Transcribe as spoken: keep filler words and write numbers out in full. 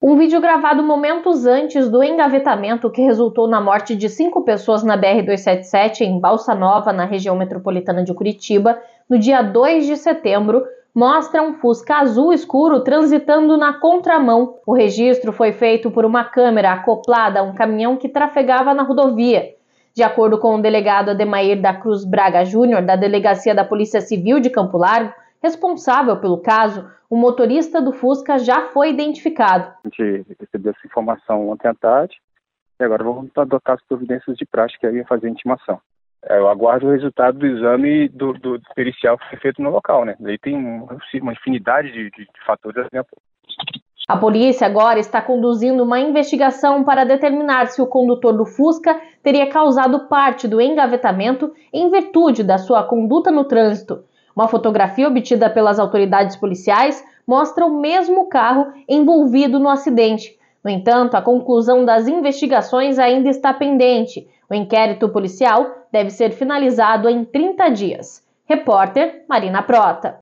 Um vídeo gravado momentos antes do engavetamento que resultou na morte de cinco pessoas na B R duzentos e setenta e sete em Balsa Nova, na região metropolitana de Curitiba, no dia dois de setembro, mostra um Fusca azul escuro transitando na contramão. O registro foi feito por uma câmera acoplada a um caminhão que trafegava na rodovia. De acordo com o delegado Ademair da Cruz Braga Júnior, da Delegacia da Polícia Civil de Campo Largo, responsável pelo caso, o motorista do Fusca já foi identificado. A gente recebeu essa informação ontem à tarde e agora vamos adotar as providências de prática e fazer a intimação. Eu aguardo o resultado do exame do, do pericial que foi feito no local, né? Aí tem uma infinidade de, de, de fatores. A polícia agora está conduzindo uma investigação para determinar se o condutor do Fusca teria causado parte do engavetamento em virtude da sua conduta no trânsito. Uma fotografia obtida pelas autoridades policiais mostra o mesmo carro envolvido no acidente. No entanto, a conclusão das investigações ainda está pendente. O inquérito policial deve ser finalizado em trinta dias. Repórter Marina Prota.